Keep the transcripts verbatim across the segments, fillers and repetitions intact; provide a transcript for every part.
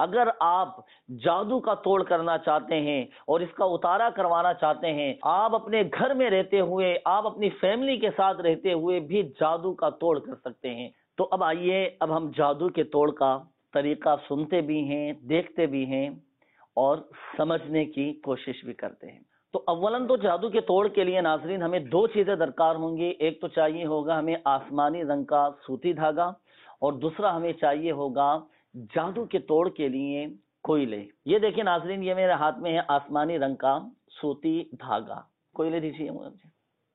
اگر آپ جادو کا توڑ کرنا چاہتے ہیں اور اس کا اتارا کروانا چاہتے ہیں، آپ اپنے گھر میں رہتے ہوئے، آپ اپنی فیملی کے ساتھ رہتے ہوئے بھی جادو کا توڑ کر سکتے ہیں۔ تو اب آئیے، اب ہم جادو کے توڑ کا طریقہ سنتے بھی ہیں، دیکھتے بھی ہیں اور سمجھنے کی کوشش بھی کرتے ہیں۔ تو اولاً تو جادو کے توڑ کے لیے ناظرین ہمیں دو چیزیں درکار ہوں گی۔ ایک تو چاہیے ہوگا ہمیں آسمانی رنگ کا سوتی دھاگا، اور دوسرا ہمیں چاہیے ہوگا جادو کے توڑ کے لیے کوئلے۔ یہ دیکھیں ناظرین، یہ میرے ہاتھ میں ہے آسمانی رنگ کا سوتی دھاگا۔ کوئلے دیجیے مجھے۔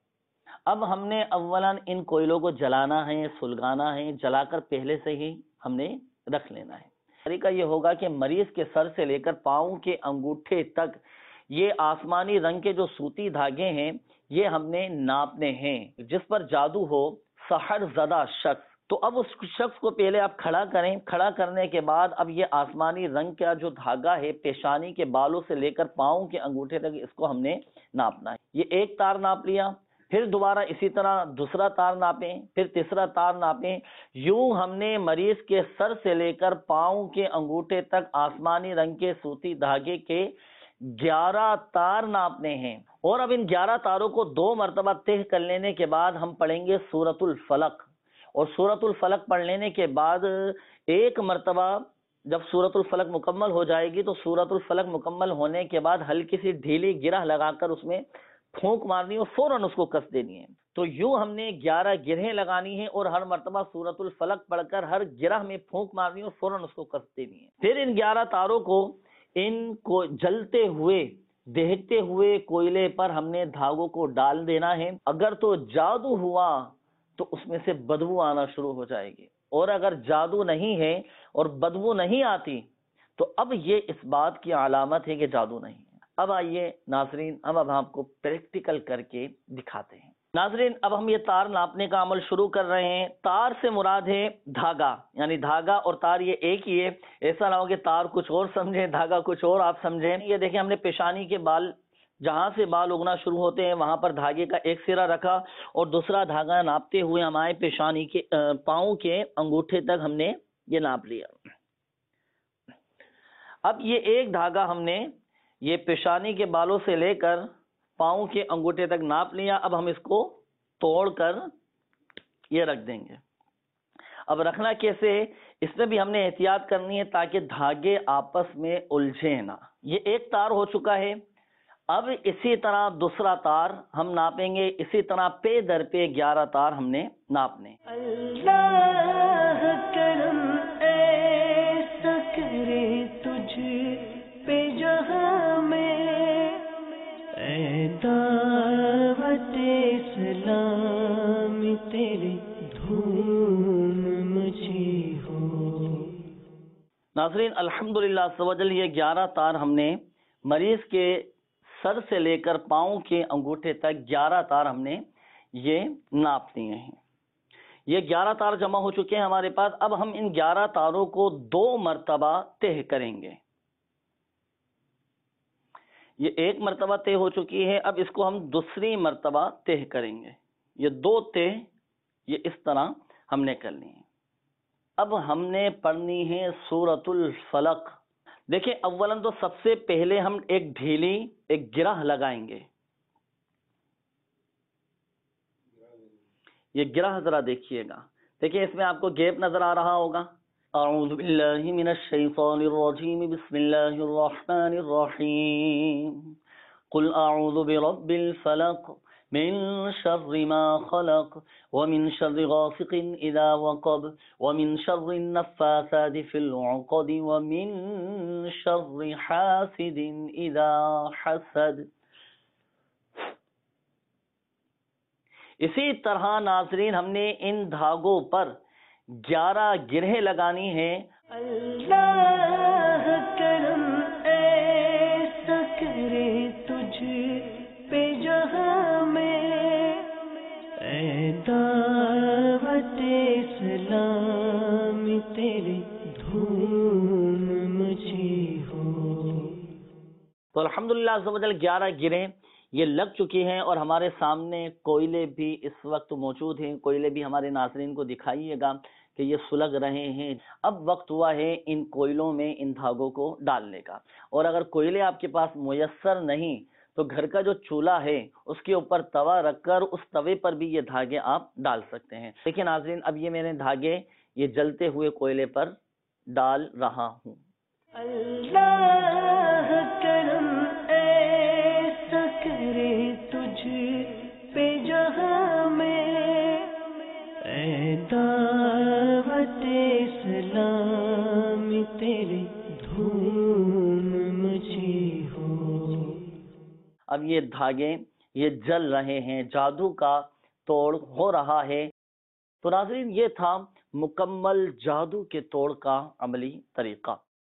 اب ہم نے اولاً ان کوئلوں کو جلانا ہے، سلگانا ہے، جلا کر پہلے سے ہی ہم نے رکھ لینا ہے۔ طریقہ یہ ہوگا کہ مریض کے سر سے لے کر پاؤں کے انگوٹھے تک یہ آسمانی رنگ کے جو سوتی دھاگے ہیں یہ ہم نے ناپنے ہیں۔ جس پر جادو ہو، سحر زدہ شخص، تو اب اس شخص کو پہلے آپ کھڑا کریں۔ کھڑا کرنے کے بعد اب یہ آسمانی رنگ کا جو دھاگا ہے پیشانی کے بالوں سے لے کر پاؤں کے انگوٹھے تک اس کو ہم نے ناپنا ہے۔ یہ ایک تار ناپ لیا، پھر دوبارہ اسی طرح دوسرا تار ناپیں، پھر تیسرا تار ناپیں۔ یوں ہم نے مریض کے سر سے لے کر پاؤں کے انگوٹھے تک آسمانی رنگ کے سوتی دھاگے کے گیارہ تار ناپنے ہیں۔ اور اب ان گیارہ تاروں کو دو مرتبہ طے کر لینے کے بعد ہم پڑھیں گے سورۃ الفلق، اور سورۃ الفلق پڑھ لینے کے بعد ایک مرتبہ جب سورۃ الفلق مکمل ہو جائے گی تو سورۃ الفلق مکمل ہونے کے بعد ہلکی سی ڈھیلی گرہ لگا کر اس میں پھونک مارنی اور فوراً اس کو کس دینی ہے۔ تو یوں ہم نے گیارہ گرہیں لگانی ہیں اور ہر مرتبہ سورۃ الفلق پڑھ کر ہر گرہ میں پھونک مارنی اور فوراً اس کو کس دینی ہے۔ پھر ان گیارہ تاروں کو ان کو جلتے ہوئے دیکھتے ہوئے کوئلے پر ہم نے دھاگوں کو ڈال دینا ہے۔ اگر تو جادو ہوا تو اس میں سے بدبو آنا شروع ہو جائے گی، اور اگر جادو نہیں ہے اور بدبو نہیں آتی تو اب یہ اس بات کی علامت ہے کہ جادو نہیں ہے۔ اب آئیے ناظرین، اب اب آپ کو پریکٹیکل کر کے دکھاتے ہیں۔ ناظرین اب ہم یہ تار ناپنے کا عمل شروع کر رہے ہیں۔ تار سے مراد ہے دھاگا، یعنی دھاگا اور تار یہ ایک ہی ہے۔ ایسا نہ ہو کہ تار کچھ اور سمجھیں، دھاگا کچھ اور آپ سمجھیں۔ یہ دیکھیں ہم نے پیشانی کے بال، جہاں سے بال اگنا شروع ہوتے ہیں وہاں پر دھاگے کا ایک سرا رکھا اور دوسرا دھاگا ناپتے ہوئے ہمارے پیشانی کے پاؤں کے انگوٹھے تک ہم نے یہ ناپ لیا۔ اب یہ ایک دھاگا ہم نے یہ پیشانی کے بالوں سے لے کر پاؤں کے انگوٹھے تک ناپ لیا۔ اب ہم اس کو توڑ کر یہ رکھ دیں گے۔ اب رکھنا کیسے، اس میں بھی ہم نے احتیاط کرنی ہے تاکہ دھاگے آپس میں الجھیں نہ۔ یہ ایک تار ہو چکا ہے، اب اسی طرح دوسرا تار ہم ناپیں گے، اسی طرح پے در پہ گیارہ تار ہم نے ناپنے۔ اللہ کرم ایسا کرے تجھ پہ جہاں میں، اے دعوت اسلام تیرے دھوم مچی ہو۔ ناظرین الحمدللہ عز و جل یہ گیارہ تار ہم نے مریض کے سر سے لے کر پاؤں کے انگوٹھے تک گیارہ تار ہم نے یہ ناپ دیے ہیں۔ یہ گیارہ تار جمع ہو چکے ہیں ہمارے پاس۔ اب ہم ان گیارہ تاروں کو دو مرتبہ طے کریں گے۔ یہ ایک مرتبہ طے ہو چکی ہے، اب اس کو ہم دوسری مرتبہ طے کریں گے۔ یہ دو طے یہ اس طرح ہم نے کرنی ہے۔ اب ہم نے پڑھنی ہے سورۃ الفلق۔ دیکھیں اولاً تو سب سے پہلے ہم ایک ڈھیلی ایک گرہ لگائیں گے۔ یہ گرہ ذرا دیکھیے گا، دیکھیں اس میں آپ کو گیپ نظر آ رہا ہوگا۔ اعوذ باللہ من الشیطان الرجیم، بسم اللہ الرحمن الرحیم، قل اعوذ برب الفلق من شر ما خلق ومن شر غاسق اذا وقب ومن شر النفاثات في العقد ومن شر حاسد اذا حسد۔ اسی طرح ناظرین ہم نے ان دھاگوں پر گیارہ گرہیں لگانی ہیں۔ اللہ کرم ایسا کرے تجھ پہ جہاں میں، اے دعوت اسلام تیرے دھوم مچی ہو۔ تو الحمدللہ عز و جل گیارہ گرہیں یہ لگ چکی ہیں، اور ہمارے سامنے کوئلے بھی اس وقت موجود ہیں۔ کوئلے بھی ہمارے ناظرین کو دکھائیے گا کہ یہ سلگ رہے ہیں، اب وقت ہوا ہے ان کوئلوں میں ان دھاگوں کو ڈالنے کا۔ اور اگر کوئلے آپ کے پاس میسر نہیں تو گھر کا جو چولہا ہے اس کے اوپر توا رکھ کر اس توے پر بھی یہ دھاگے آپ ڈال سکتے ہیں۔ دیکھیں ناظرین، اب یہ میں نے دھاگے یہ جلتے ہوئے کوئلے پر ڈال رہا ہوں۔ اللہ کرم ایسا کرے تجھ پہ جہاں میں، اے دعوت اسلام تیری دھوم مچی ہو۔ اب یہ دھاگے یہ جل رہے ہیں، جادو کا توڑ ہو رہا ہے۔ تو ناظرین، یہ تھا مکمل جادو کے توڑ کا عملی طریقہ۔